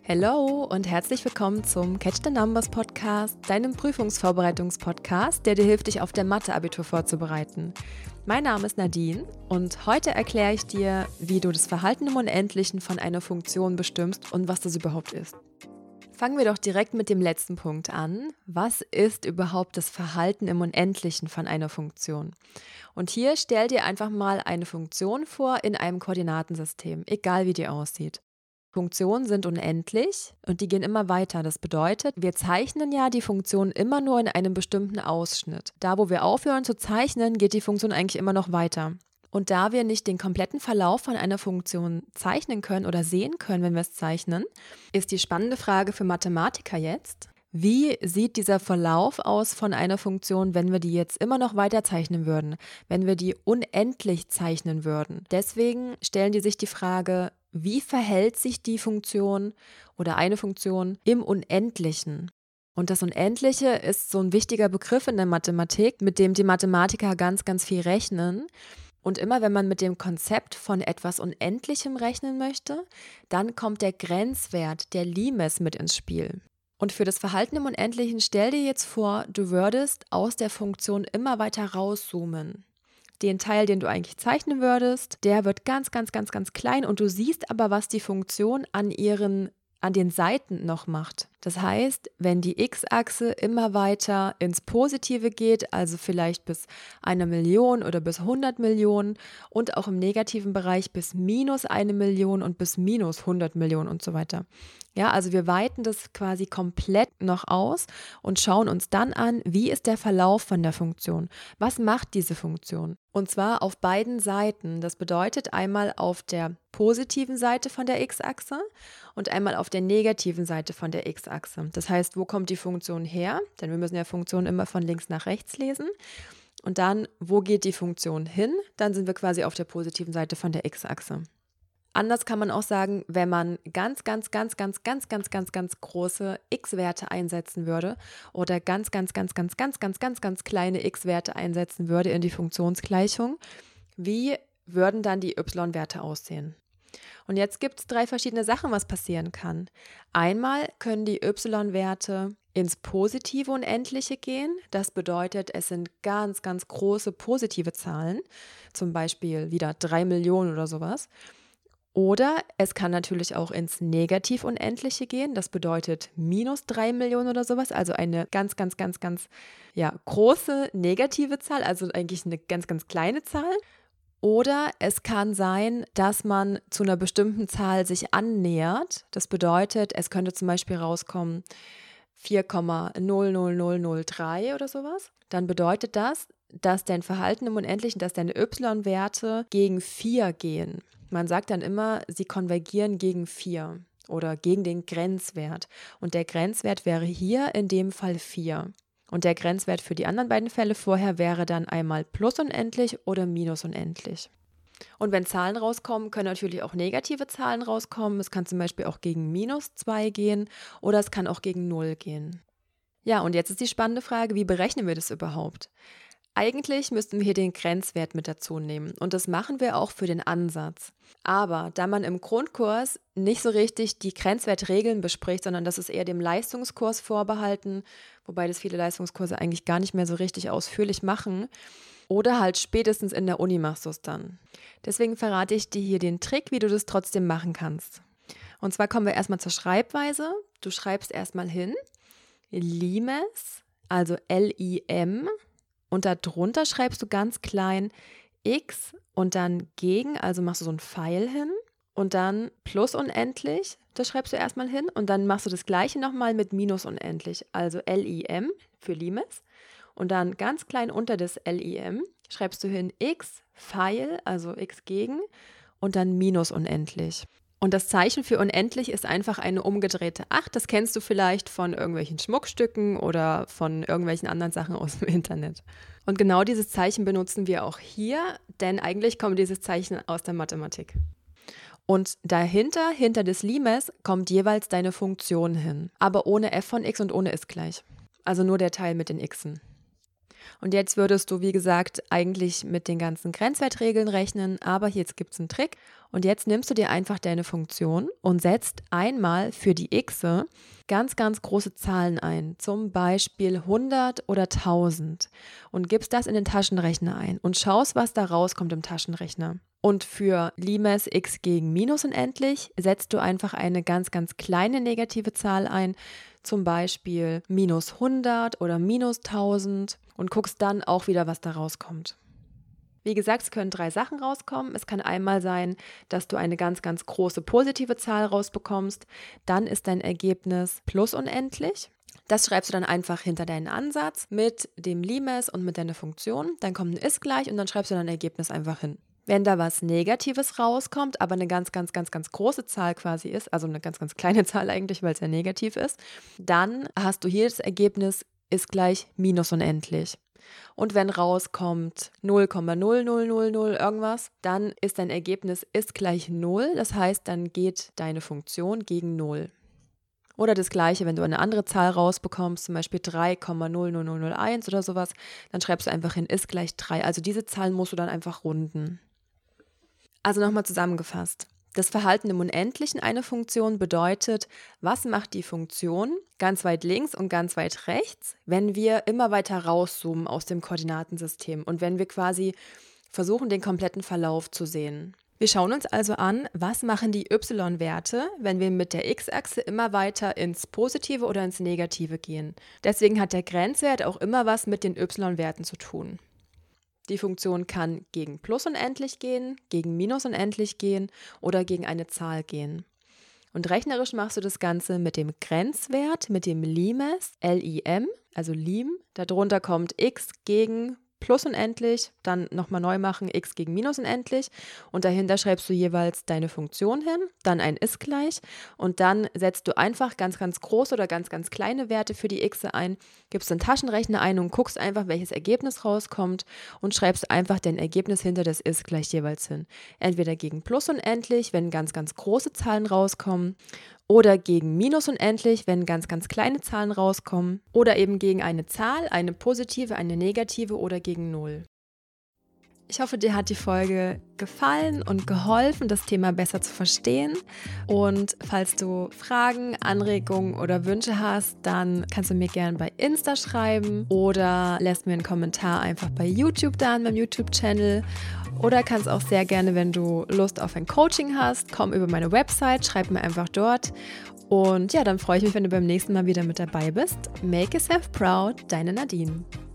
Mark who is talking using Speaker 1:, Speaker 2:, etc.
Speaker 1: Hello und herzlich willkommen zum Catch the Numbers Podcast, deinem Prüfungsvorbereitungspodcast, der dir hilft, dich auf der Mathe-Abitur vorzubereiten. Mein Name ist Nadine und heute erkläre ich dir, wie du das Verhalten im Unendlichen von einer Funktion bestimmst und was das überhaupt ist. Fangen wir doch direkt mit dem letzten Punkt an. Was ist überhaupt das Verhalten im Unendlichen von einer Funktion? Und hier stell dir einfach mal eine Funktion vor in einem Koordinatensystem, egal wie die aussieht. Funktionen sind unendlich und die gehen immer weiter. Das bedeutet, wir zeichnen ja die Funktion immer nur in einem bestimmten Ausschnitt. Da, wo wir aufhören zu zeichnen, geht die Funktion eigentlich immer noch weiter. Und da wir nicht den kompletten Verlauf von einer Funktion zeichnen können oder sehen können, wenn wir es zeichnen, ist die spannende Frage für Mathematiker jetzt: Wie sieht dieser Verlauf aus von einer Funktion, wenn wir die jetzt immer noch weiter zeichnen würden, wenn wir die unendlich zeichnen würden? Deswegen stellen die sich die Frage: Wie verhält sich die Funktion oder eine Funktion im Unendlichen? Und das Unendliche ist so ein wichtiger Begriff in der Mathematik, mit dem die Mathematiker ganz, ganz viel rechnen. Und immer wenn man mit dem Konzept von etwas Unendlichem rechnen möchte, dann kommt der Grenzwert, der Limes, mit ins Spiel. Und für das Verhalten im Unendlichen stell dir jetzt vor, du würdest aus der Funktion immer weiter rauszoomen. Den Teil, den du eigentlich zeichnen würdest, der wird ganz, ganz, ganz, ganz klein und du siehst aber, was die Funktion an den Seiten noch macht. Das heißt, wenn die x-Achse immer weiter ins Positive geht, also vielleicht bis 1 Million oder bis 100 Millionen und auch im negativen Bereich bis -1 Million und bis -100 Millionen und so weiter. Ja, also wir weiten das quasi komplett noch aus und schauen uns dann an, wie ist der Verlauf von der Funktion? Was macht diese Funktion? Und zwar auf beiden Seiten. Das bedeutet einmal auf der positiven Seite von der x-Achse und einmal auf der negativen Seite von der x-Achse. Das heißt, wo kommt die Funktion her? Denn wir müssen ja Funktionen immer von links nach rechts lesen. Und dann, wo geht die Funktion hin? Dann sind wir quasi auf der positiven Seite von der x-Achse. Anders kann man auch sagen, wenn man ganz große x-Werte einsetzen würde oder ganz kleine x-Werte einsetzen würde in die Funktionsgleichung, wie würden dann die y-Werte aussehen? Und jetzt gibt es 3 verschiedene Sachen, was passieren kann. Einmal können die y-Werte ins positive Unendliche gehen. Das bedeutet, es sind ganz große positive Zahlen, zum Beispiel wieder 3 Millionen oder sowas. Oder es kann natürlich auch ins negativ Unendliche gehen. Das bedeutet -3 Millionen oder sowas, also eine ganz große negative Zahl, also eigentlich eine ganz kleine Zahl. Oder es kann sein, dass man zu einer bestimmten Zahl sich annähert. Das bedeutet, es könnte zum Beispiel rauskommen 4,00003 oder sowas. Dann bedeutet das, dass dein Verhalten im Unendlichen, dass deine y-Werte gegen 4 gehen. Man sagt dann immer, sie konvergieren gegen 4 oder gegen den Grenzwert. Und der Grenzwert wäre hier in dem Fall 4. Und der Grenzwert für die anderen beiden Fälle vorher wäre dann einmal plusunendlich oder minusunendlich. Und wenn Zahlen rauskommen, können natürlich auch negative Zahlen rauskommen. Es kann zum Beispiel auch gegen -2 gehen oder es kann auch gegen 0 gehen. Ja, und jetzt ist die spannende Frage, wie berechnen wir das überhaupt? Eigentlich müssten wir hier den Grenzwert mit dazu nehmen und das machen wir auch für den Ansatz. Aber da man im Grundkurs nicht so richtig die Grenzwertregeln bespricht, sondern das ist eher dem Leistungskurs vorbehalten, wobei das viele Leistungskurse eigentlich gar nicht mehr so richtig ausführlich machen, oder halt spätestens in der Uni machst du es dann. Deswegen verrate ich dir hier den Trick, wie du das trotzdem machen kannst. Und zwar kommen wir erstmal zur Schreibweise. Du schreibst erstmal hin Limes, also L-I-M, und darunter schreibst du ganz klein x und dann gegen, also machst du so einen Pfeil hin und dann plus unendlich, das schreibst du erstmal hin und dann machst du das gleiche nochmal mit minus unendlich, also L-I-M für Limes und dann ganz klein unter das L-I-M schreibst du hin x, Pfeil, also x gegen und dann minus unendlich. Und das Zeichen für unendlich ist einfach eine umgedrehte 8. Das kennst du vielleicht von irgendwelchen Schmuckstücken oder von irgendwelchen anderen Sachen aus dem Internet. Und genau dieses Zeichen benutzen wir auch hier, denn eigentlich kommt dieses Zeichen aus der Mathematik. Und dahinter, hinter des Limes, kommt jeweils deine Funktion hin, aber ohne f von x und ohne ist gleich. Also nur der Teil mit den xen. Und jetzt würdest du, wie gesagt, eigentlich mit den ganzen Grenzwertregeln rechnen, aber jetzt gibt es einen Trick. Und jetzt nimmst du dir einfach deine Funktion und setzt einmal für die Xe ganz, ganz große Zahlen ein, zum Beispiel 100 oder 1000 und gibst das in den Taschenrechner ein und schaust, was da rauskommt im Taschenrechner. Und für Limes x gegen minus unendlich setzt du einfach eine ganz, ganz kleine negative Zahl ein, zum Beispiel minus 100 oder minus 1000 und guckst dann auch wieder, was da rauskommt. Wie gesagt, es können 3 Sachen rauskommen. Es kann einmal sein, dass du eine ganz, ganz große positive Zahl rausbekommst. Dann ist dein Ergebnis plus unendlich. Das schreibst du dann einfach hinter deinen Ansatz mit dem Limes und mit deiner Funktion. Dann kommt ein ist gleich und dann schreibst du dein Ergebnis einfach hin. Wenn da was Negatives rauskommt, aber eine ganz, ganz, ganz, ganz große Zahl quasi ist, also eine ganz, ganz kleine Zahl eigentlich, weil es ja negativ ist, dann hast du hier das Ergebnis ist gleich minus unendlich. Und wenn rauskommt 0,0000 irgendwas, dann ist dein Ergebnis ist gleich 0. Das heißt, dann geht deine Funktion gegen 0. Oder das Gleiche, wenn du eine andere Zahl rausbekommst, zum Beispiel 3,00001 oder sowas, dann schreibst du einfach hin, ist gleich 3. Also diese Zahlen musst du dann einfach runden. Also nochmal zusammengefasst. Das Verhalten im Unendlichen einer Funktion bedeutet, was macht die Funktion ganz weit links und ganz weit rechts, wenn wir immer weiter rauszoomen aus dem Koordinatensystem und wenn wir quasi versuchen, den kompletten Verlauf zu sehen. Wir schauen uns also an, was machen die y-Werte, wenn wir mit der x-Achse immer weiter ins Positive oder ins Negative gehen. Deswegen hat der Grenzwert auch immer was mit den y-Werten zu tun. Die Funktion kann gegen plus unendlich gehen, gegen minus unendlich gehen oder gegen eine Zahl gehen. Und rechnerisch machst du das Ganze mit dem Grenzwert, mit dem Limes, L-I-M, also Lim. Darunter kommt x gegen plus unendlich, dann nochmal neu machen, x gegen minus unendlich und dahinter schreibst du jeweils deine Funktion hin, dann ein ist gleich und dann setzt du einfach ganz, ganz große oder ganz, ganz kleine Werte für die x ein, gibst den Taschenrechner ein und guckst einfach, welches Ergebnis rauskommt und schreibst einfach dein Ergebnis hinter das ist gleich jeweils hin. Entweder gegen plus unendlich, wenn ganz, ganz große Zahlen rauskommen, oder gegen minus unendlich, wenn ganz, ganz kleine Zahlen rauskommen. Oder eben gegen eine Zahl, eine positive, eine negative oder gegen 0. Ich hoffe, dir hat die Folge gefallen und geholfen, das Thema besser zu verstehen. Und falls du Fragen, Anregungen oder Wünsche hast, dann kannst du mir gerne bei Insta schreiben oder lässt mir einen Kommentar einfach bei YouTube da an meinem YouTube-Channel. Oder kannst auch sehr gerne, wenn du Lust auf ein Coaching hast, komm über meine Website, schreib mir einfach dort. Und ja, dann freue ich mich, wenn du beim nächsten Mal wieder mit dabei bist. Make yourself proud, deine Nadine.